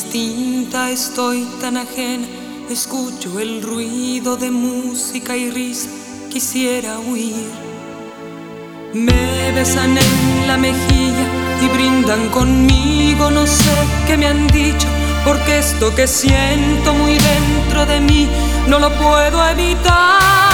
distinta, estoy tan ajena. Escucho el ruido de música y risa, quisiera huir. Me besan en la mejilla y brindan conmigo, no sé qué me han dicho, porque esto que siento muy dentro de mí no lo puedo evitar.